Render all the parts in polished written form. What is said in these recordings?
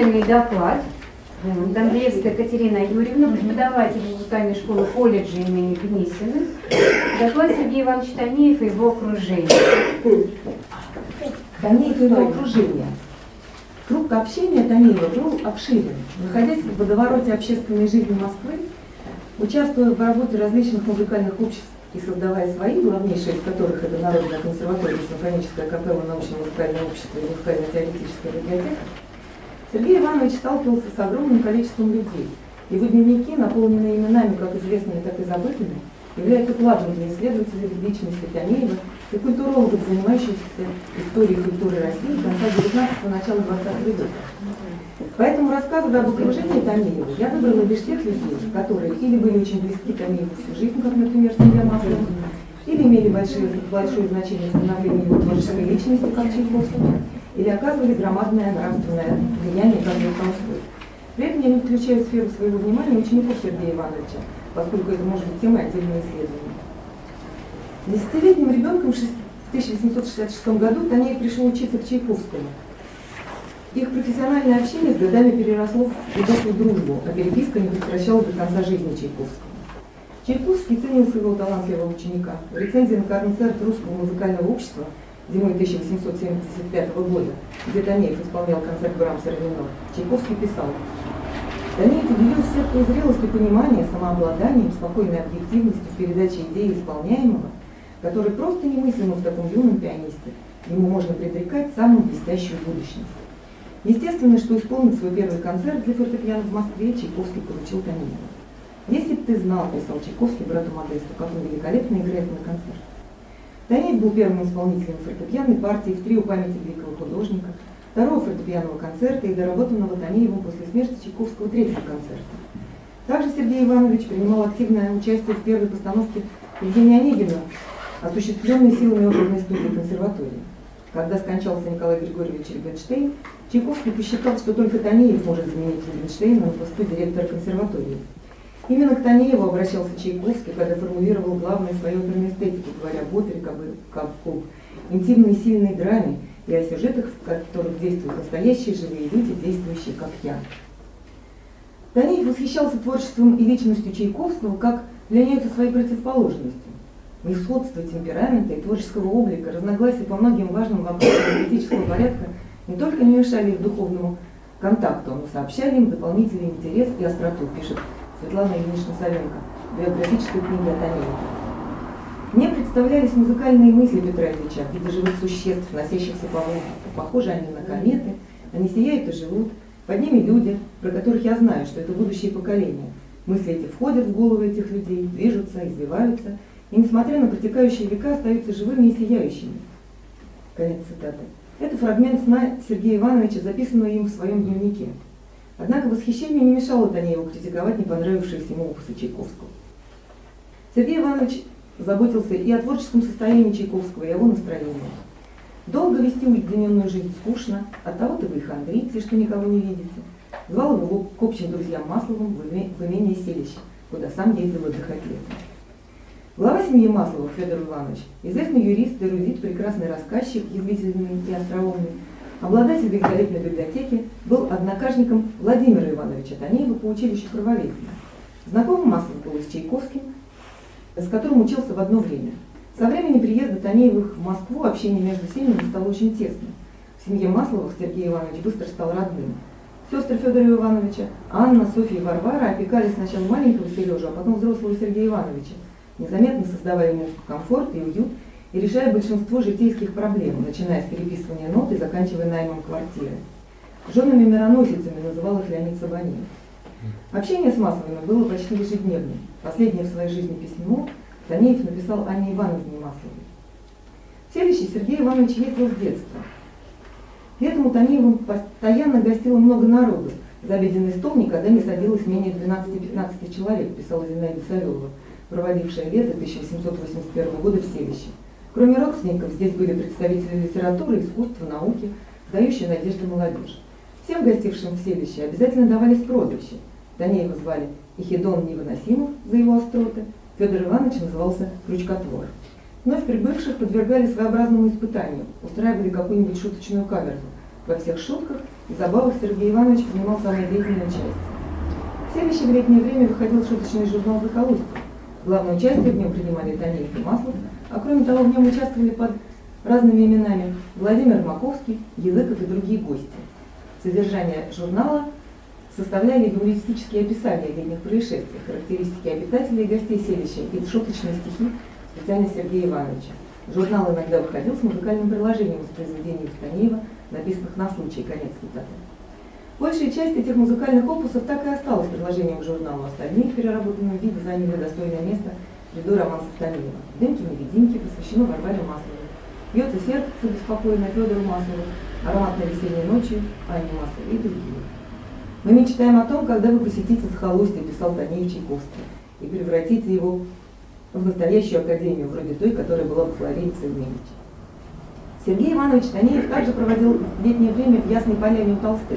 письменный доклад. Андреевская Катерина Юрьевна, преподаватель музыкальной школы колледжа имени Гнесиных. Доклад Сергея Ивановича Танеев и его окружения. Танеев и его окружение. Круг общения Танеева был обширен. Находясь в водовороте общественной жизни Москвы, участвуя в работе различных музыкальных обществ и создавая свои, главнейшие из которых это Народная консерватория, симфоническая капелла, научно-музыкальное общество и музыкально-теоретическая библиотека, Сергей Иванович сталкивался с огромным количеством людей. Его дневники, наполненные именами как известными, так и забытыми, являются кладом для исследователей личности Танеева и культурологов, занимающихся историей культуры России конца 19-го, начала 20 века. Поэтому, рассказывая об окружении Танеева, я выбрала лишь тех людей, которые или были очень близки Танееву всю жизнь, как, например, семья Маслова, или имели большое значение в становлении его творческой личности, как Чайковский, или оказывали громадное нравственное влияние, как Лев Толстой. При этом я не включаю в сферу своего внимания учеников Сергея Ивановича, поскольку это может быть темой отдельного исследования. Десятилетним ребенком в 1866 году Танеев пришел учиться к Чайковскому. Их профессиональное общение с годами переросло в глубокую дружбу, а переписка не прекращалась до конца жизни Чайковского. Чайковский ценил своего талантливого ученика. В рецензии на концерт Русского музыкального общества зимой 1875 года, где Танеев исполнял концерт Брамса Равино, Чайковский писал: «Танеев удивил всех той зрелостью понимания, самообладанием, спокойной объективностью в передаче идеи исполняемого, который просто немыслимо в таком юном пианисте. Ему можно предрекать самую блестящую будущность». Естественно, что исполнить свой первый концерт для фортепиано в Москве Чайковский поручил Танееву. «Если бы ты знал, — писал Чайковский брату Модесту, — как он великолепно играет на концерте». Танеев был первым исполнителем фортепианной партии в трио памяти великого художника, второго фортепианного концерта и доработанного Танеевым после смерти Чайковского третьего концерта. Также Сергей Иванович принимал активное участие в первой постановке Евгения Онегина, осуществленной силами оперной студии консерватории. Когда скончался Николай Григорьевич Рубинштейн, Чайковский посчитал, что только Танеев может заменить Рубинштейна на посту директора консерватории. Именно к Танееву обращался Чайковский, когда формулировал главное свою оперную эстетику, говоря об опере как об интимной сильной драме и о сюжетах, в которых действуют настоящие живые люди, действующие как я. Танеев восхищался творчеством и личностью Чайковского, как являются своей противоположностью. Несходство темперамента и творческого облика, разногласия по многим важным вопросам политического порядка не только не мешали их духовному контакту, но сообщали им дополнительный интерес и остроту, пишет Светлана Ильинична Савенко в биографической книге о Танееве. Мне представлялись музыкальные мысли Петра Ильича в виде живых существ, носящихся по воздуху. Похожи они на кометы, они сияют и живут. Под ними люди, про которых я знаю, что это будущее поколение. Мысли эти входят в головы этих людей, движутся, извиваются, и, несмотря на протекающие века, остаются живыми и сияющими. Конец цитаты. Это фрагмент сна Сергея Ивановича, записанного им в своем дневнике. Однако восхищению не мешало Танееву критиковать не понравившиеся ему опусы Чайковского. Сергей Иванович заботился и о творческом состоянии Чайковского, и о его настроении. Долго вести уединенную жизнь скучно, оттого-то вы и хандрите, что никого не видите. Звал его к общим друзьям Масловым в имение селище, куда сам ездил отдыхать летом. Глава семьи Масловых Федор Иванович, известный юрист, эрудит, прекрасный рассказчик, язвительный и остроумный, обладатель великолепной библиотеки, был однокашником Владимира Ивановича Танеева по училищу правоведения. Знакомым Маслов был с Чайковским, с которым учился в одно время. Со времени приезда Танеевых в Москву общение между семьями стало очень тесным. В семье Масловых Сергей Иванович быстро стал родным. Сестры Федора Ивановича, Анна, Софья и Варвара, опекали сначала маленького Сережу, а потом взрослого Сергея Ивановича, незаметно создавая ему комфорт и уют и решая большинство житейских проблем, начиная с переписывания нот и заканчивая наймом квартиры. Женами-мироносицами называл их Леонид Сабанин. Общение с Масловыми было почти ежедневным. Последнее в своей жизни письмо Танеев написал Анне Ивановне Масловой. В селище Сергей Иванович ездил с детства. Летом у Танеева постоянно гостило много народу. За обеденный стол никогда не садилось менее 12-15 человек, писала Зинаида Савелова, проводившая лето 1781 года в селище. Кроме родственников, здесь были представители литературы, искусства, науки, дающие надежды молодежь. Всем гостившим в селище обязательно давались прозвища. Танеева звали Ихидон Невыносимов за его остроты, Федор Иванович назывался Крючкотвор. Вновь прибывших подвергали своеобразному испытанию, устраивали какую-нибудь шуточную каверзу. Во всех шутках и забавах Сергей Иванович принимал самое деятельное участие. В селище в летнее время выходил шуточный журнал «Захолустье». Главное участие в нем принимали Танеев и Маслов, а кроме того в нем участвовали под разными именами Владимир Маковский, Языков и другие гости. Содержание журнала составляли юмористические описания летних происшествий, характеристики обитателей и гостей селища и шуточные стихи специально Сергея Ивановича. Журнал иногда выходил с музыкальным приложением из произведений Танеева, написанных на случай, конец цитаты. Большая часть этих музыкальных опусов так и осталась приложением к журналу, остальные в переработанном виде заняли достойное место в ряду романсов Танеева. «Дымки-невидимки» посвящено Варваре Масловой. «Бьется сердце беспокойно» Федору Маслову, «Ароматной весенней ночью» Анне Масловой и другие. Мы мечтаем о том, когда вы посетите захолустье, писал Танеев Чайковский, и превратите его в настоящую академию, вроде той, которая была в Флоренции в Медичи. Сергей Иванович Танеев также проводил летнее время в Ясной Поляне у Толстых.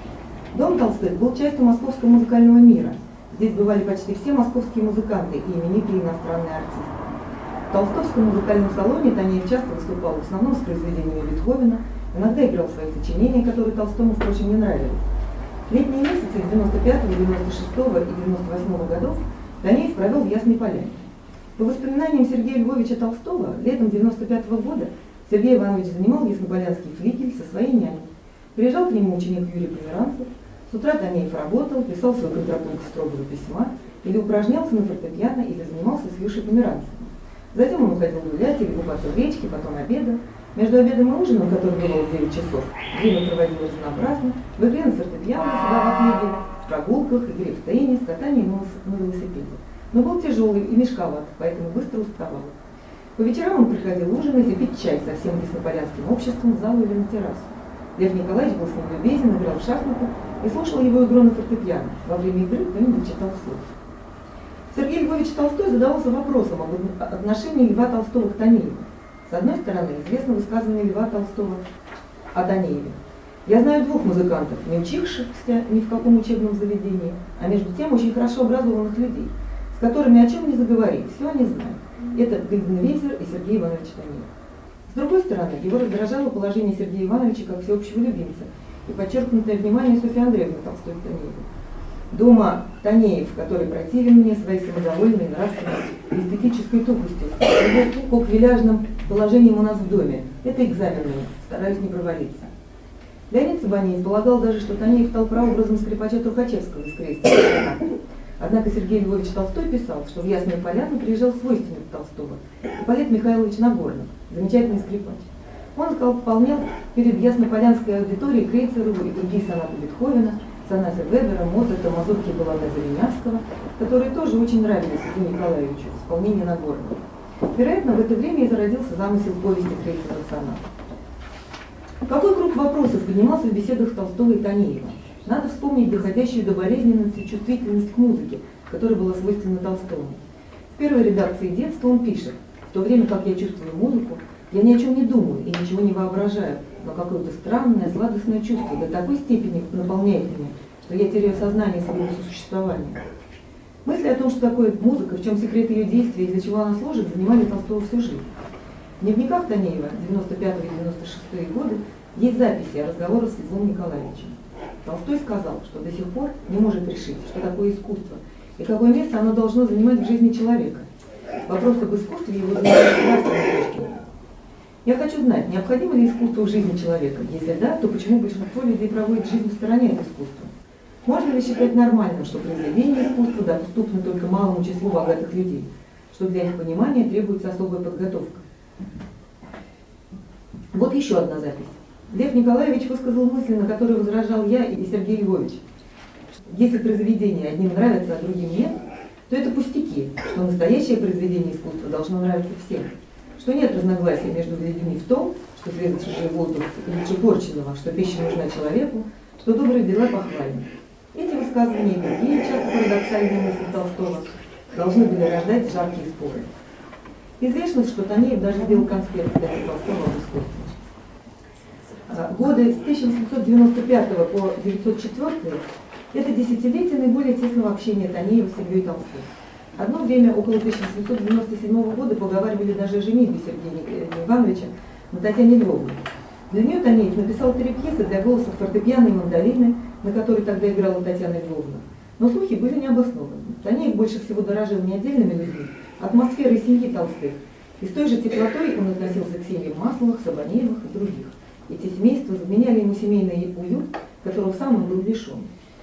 Дом Толстых был частью московского музыкального мира. Здесь бывали почти все московские музыканты и именитые иностранные артисты. В Толстовском музыкальном салоне Танеев часто выступал в основном с произведениями Бетховена, иногда играл свои сочинения, которые Толстому, впрочем, не нравились. Летние месяцы 95, 96 и 98 годов Танеев провел в Ясной Поляне. По воспоминаниям Сергея Львовича Толстого, летом 95 года Сергей Иванович занимал яснополянский флигель со своей няней. Приезжал к нему ученик Юрий Померанцев, с утра Танеев работал, писал свой контрапункт строгого письма, или упражнялся на фортепиано, или занимался с Юшей Померанцевым. Затем он уходил гулять или купаться в речке, потом обедал. Между обедом и ужином, который бывал в 9 часов, время проводилось разнообразно, в игре на фортепиано, сюда во флигеле, в прогулках, игре в теннис, катании на велосипеде. Но был тяжелый и мешковат, поэтому быстро уставал. По вечерам он приходил ужинать и пить чай со всем яснополянским обществом в залу или на террасу. Лев Николаевич был с ним любезен, играл в шахматы и слушал его игру на фортепиано. Во время игры кто-нибудь читал вслух. Сергей Львович Толстой задавался вопросом об отношении Льва Толстого к Танееву. С одной стороны, известно высказывание Льва Толстого о Танееве. «Я знаю двух музыкантов, не учившихся ни в каком учебном заведении, а между тем очень хорошо образованных людей, с которыми о чем не заговорить, все они знают. Это Гальденвейзер и Сергей Иванович Танеев». С другой стороны, его раздражало положение Сергея Ивановича как всеобщего любимца и подчеркнутое внимание Софьи Андреевны Толстой к Танееву. Дома Танеев, который противен мне своей самодовольной, нравственной и эстетической тупостью, по квиляжным положениям у нас в доме. Это экзаменные, стараюсь не провалиться. Леонид Сабанеев полагал даже, что Танеев стал прообразом скрипача Трухачевского из крестика. Однако Сергей Львович Толстой писал, что в Ясную Поляну приезжал свойственник Толстого, Ипполит Михайлович Нагорнов, замечательный скрипач. Он исполнял перед Яснополянской аудиторией Крейцерову и другие сонаты Бетховена, сонаты Вебера, Моцарта, мазурки Балада-Заринявского, которые тоже очень нравились Льву Николаевичу в исполнении Нагорного. Вероятно, в это время и зародился замысел повести Крейцеров сонат. Какой круг вопросов поднимался в беседах Толстого и Танеева? Надо вспомнить доходящую до болезненности чувствительность к музыке, которая была свойственна Толстому. В первой редакции «Детства» он пишет: «В то время как я чувствую музыку, я ни о чем не думаю и ничего не воображаю, но какое-то странное, сладостное чувство до такой степени наполняет меня, что я теряю сознание своего существования». Мысли о том, что такое музыка, в чем секрет ее действия и для чего она служит, занимали Толстого всю жизнь. В дневниках Танеева 95-96 годы есть записи о разговорах с Львом Николаевичем. Толстой сказал, что до сих пор не может решить, что такое искусство и какое место оно должно занимать в жизни человека. Вопрос об искусстве его занимает с нравственной точки зрения. Я хочу знать, необходимо ли искусство в жизни человека? Если да, то почему большинство людей проводит жизнь в стороне от искусства? Можно ли считать нормальным, что произведения искусства доступны только малому числу богатых людей, что для их понимания требуется особая подготовка? Вот еще одна запись. Лев Николаевич высказал мысли, на которые возражал я и Сергей Львович. Если произведения одним нравятся, а другим нет, то это пустяки, что настоящее произведение искусства должно нравиться всем, что нет разногласий между людьми в том, что свежий воздух лучше порченного, что пища нужна человеку, что добрые дела похвальны. Эти высказывания и другие, часто парадоксальные мысли Толстого, должны были рождать жаркие споры. Известно, что Танеев даже сделал конспект Толстого об искусстве. Годы с 1895 по 1904 – это десятилетие наиболее тесного общения Танеева с Ильей Толстым. Одно время, около 1797 года, поговаривали даже о женитьбе Сергея Ивановича на Татьяне Львовне. Для нее Танеев написал 3 пьесы для голоса фортепиано и мандолины, на которой тогда играла Татьяна Львовна. Но слухи были необоснованы. Танеев больше всего дорожил не отдельными людьми, а атмосферой семьи Толстых. И с той же теплотой он относился к семьям Масловых, Сабанеевых и других. Эти семейства заменяли ему семейный уют, которого сам он был лишен.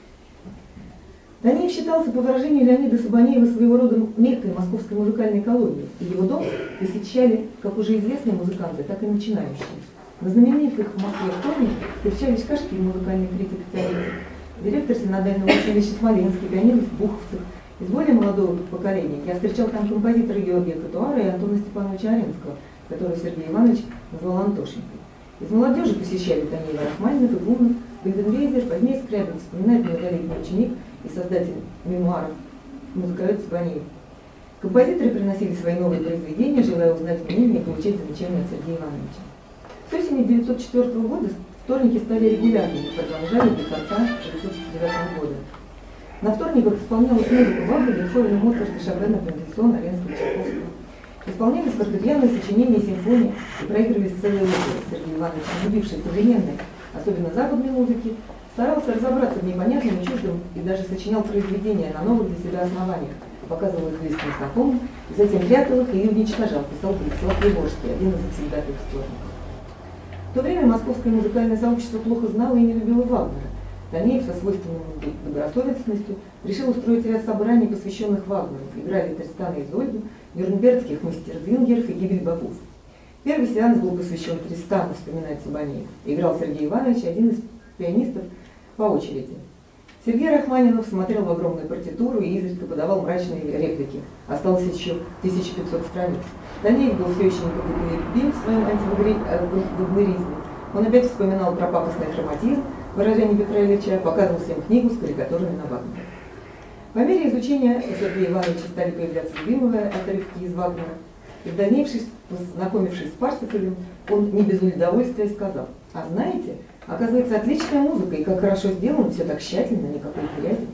Танеев считался, по выражению Леонида Сабанеева, своего рода меккой московской музыкальной колонии, и его дом посещали как уже известные музыканты, так и начинающие. На знаменитых в Москве вторниках встречались Кашкин, музыкальный критик и теоретик, директор синодального училища Смоленский, пианист Буховцев. Из более молодого поколения я встречал там композитора Георгия Катуара и Антона Степановича Аренского, которого Сергей Иванович назвал Антошенькой. Из молодежи посещали Танеева Рахманинов и Бунов, Бельденвейзер, позднее Скрябин вспоминает многолетний ученик и создатель мемуаров музыковед Сабанеев. Композиторы приносили свои новые произведения, желая узнать мнение и получать замечания от Сергея Ивановича. С осени 1904 года вторники стали регулярными и продолжались до конца 1909 года. На вторниках исполнялась музыка Вагнера, Бетховена, Моцарта, Шопена, Мендельсона, Ленского, Чайковского. Исполнялись фортепианные сочинения, симфонии и проигрывались целые оперы. Сергей Иванович, любивший современной, особенно западной музыки, старался разобраться в непонятном и чуждом и даже сочинял произведения на новых для себя основаниях, показывал их близким знакомым, и затем прятал их или уничтожал, писал Владислав Егорский, один из завсегдатаев вторников. В то время московское музыкальное сообщество плохо знало и не любило Вагнера. Танеев со свойственной добросовестностью решил устроить ряд собраний, посвященных Вагнеру. Играли Тристана и Изольду, нюрнбергских мастерзингеров и гибель богов. Первый сеанс был посвящен Тристану, вспоминает Сабанеев. Играл Сергей Иванович, один из пианистов, по очереди. Сергей Рахманинов смотрел в огромную партитуру и изредка подавал мрачные реплики. Осталось еще 1500 страниц. Танеев был все еще непоколебим в своем антивагнеризме. Он опять вспоминал про пафосный хроматизм, выражение Петра Ильича, показывал всем книгу с карикатурами на Вагнера. По мере изучения у Сергея Ивановича стали появляться любимые отрывки из Вагнера. И в дальнейшем, познакомившись с Парсифалем, он не без удовольствия сказал: «А знаете, оказывается, отличная музыка, и как хорошо сделано, все так тщательно, никакой грязи».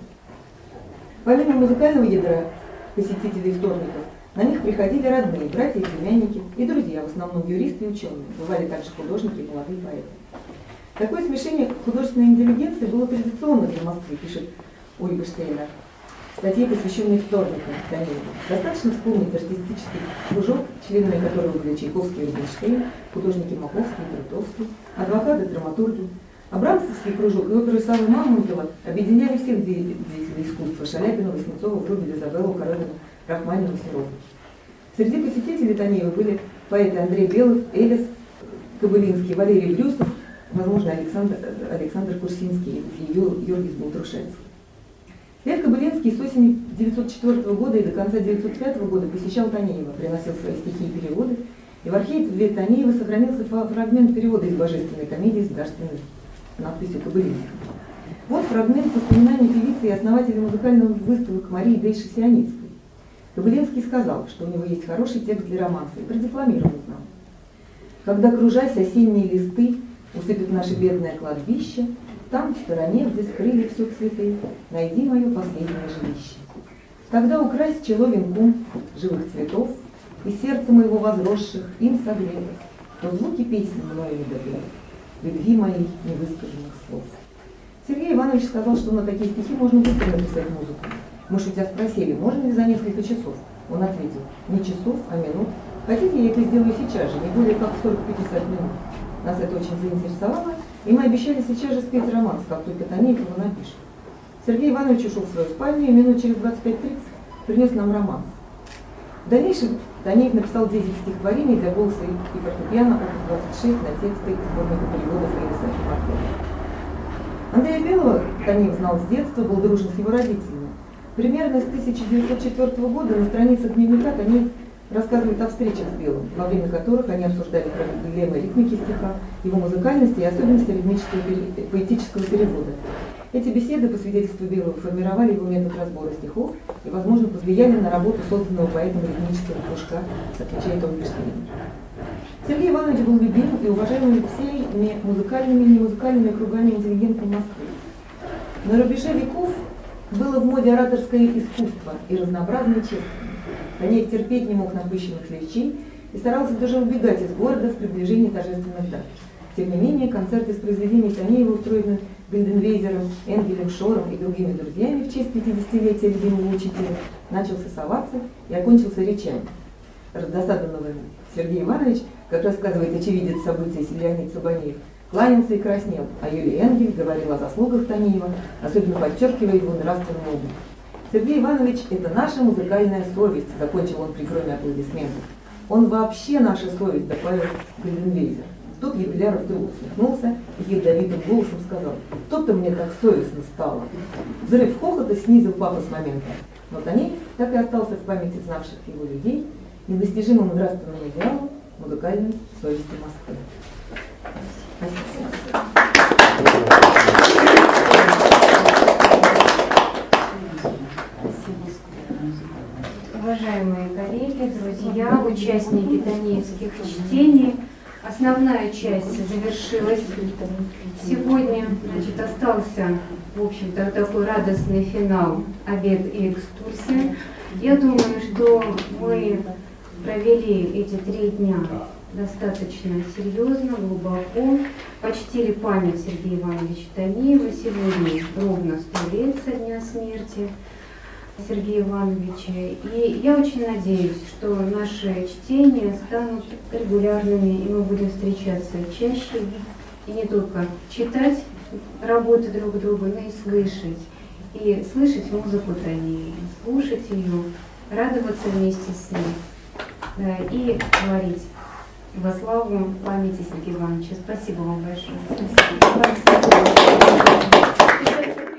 Помимо музыкального ядра посетителей вторников, на них приходили родные, братья и племянники, и друзья, в основном юристы и ученые. Бывали также художники и молодые поэты. Такое смешение художественной интеллигенции было традиционно для Москвы, пишет Ольга Штейнер в статье, посвященной вторникам Танеева. Достаточно вспомнить артистический кружок, членами которого были Чайковский и Рубинштейн, художники Маковский и Трутовский, адвокаты, драматурги. Абрамцевский кружок и оперы Саввы Мамонтова объединяли всех деятелей искусства: Шаляпина, Васнецова, Врубеля, Изабеллу, Коровина, Рахманинова, Серова. Среди посетителей Танеева были поэты Андрей Белов, Элис Кобылинский, Валерий Брюсов, возможно, Александр Курсинский и Юргис Балтрушевский. Лев Кобылинский с осени 1904 года и до конца 1905 года посещал Танеева, приносил свои стихи и переводы, и в архиве Танеева сохранился фрагмент перевода из божественной комедии с дарственной надписью Кобылинского. Вот фрагмент воспоминаний певицы и основателя музыкальных выставок Марии Дейши-Сионицкой. Кобылинский сказал, что у него есть хороший текст для романса, и продекламировал нам: «Когда, кружась, осенние листы усыпят наше бедное кладбище, там, в стороне, где скрыли все цветы, найди мое последнее жилище. Тогда укрась чело венком живых цветов, и сердце моего возросших им согретых, то звуки песни мною не допел, любви моей невысказанных слов». Сергей Иванович сказал, что на такие стихи можно быстро написать музыку. Мы шутя спросили, можно ли за несколько часов? Он ответил: не часов, а минут. Хотите, я это сделаю сейчас же, не более как 40-50 минут. Нас это очень заинтересовало, и мы обещали сейчас же спеть романс, как только Танеев его напишет. Сергей Иванович ушел в свою спальню и минут через 25-30 принес нам романс. В дальнейшем Танеев написал 10 стихотворений для голоса и фортепиано, опус 26 на тексты сборника переводов Элиса и Мартена. Андрея Белого Танеев знал с детства, был дружен с его родителями. Примерно с 1904 года на страницах дневника Танеев рассказывает о встречах с Белым, во время которых они обсуждали проблемы ритмики стиха, его музыкальности и особенности поэтического перевода. Эти беседы, по свидетельству Белого, формировали его метод разбора стихов и, возможно, повлияли на работу созданного поэтом ритмического кружка, отвечает Ольга Штейнер. Сергей Иванович был любим и уважаемым всеми музыкальными и немузыкальными кругами интеллигентной Москвы. На рубеже веков было в моде ораторское искусство и разнообразное чествование. Танеев терпеть не мог напыщенных речей и старался даже убегать из города в приближении торжественных дат. Тем не менее, концерты с произведений Танеева, устроенные Гильденвейзером, Энгелем, Шором и другими друзьями в честь 50-летия любимого учителя, начался с оваций и окончился речами. Раздосадованный Сергей Иванович, как рассказывает очевидец событий Леонид Сабанеев, кланялся и краснел, а Юлий Энгель говорил о заслугах Танеева, особенно подчеркивая его нравственный облик. Сергей Иванович – это наша музыкальная совесть, закончил он при громе аплодисментов. Он вообще наша совесть, добавил Гильденвейзер. Тут Юбиляров вдруг усмехнулся и ядовитым голосом сказал: «То-то мне так совестно стало». Взрыв хохота снизил пафос момента, но Танеев так и остался в памяти знавших его людей недостижимым нравственным идеалом музыкальной совести Москвы. Спасибо. Уважаемые коллеги, друзья, участники танеевских чтений, основная часть завершилась. Сегодня, остался, в общем-то, такой радостный финал, обед и экскурсия. Я думаю, что мы провели эти 3 дня достаточно серьезно, глубоко, почтили память Сергея Ивановича Танеева. Сегодня ровно 100 лет со дня смерти Сергея Ивановича. И я очень надеюсь, что наши чтения станут регулярными, и мы будем встречаться чаще, и не только читать работы друг друга, но и слышать. И слышать музыку Танеева, слушать ее, радоваться вместе с ней и говорить во славу памяти Сергея Ивановича. Спасибо вам большое. Спасибо.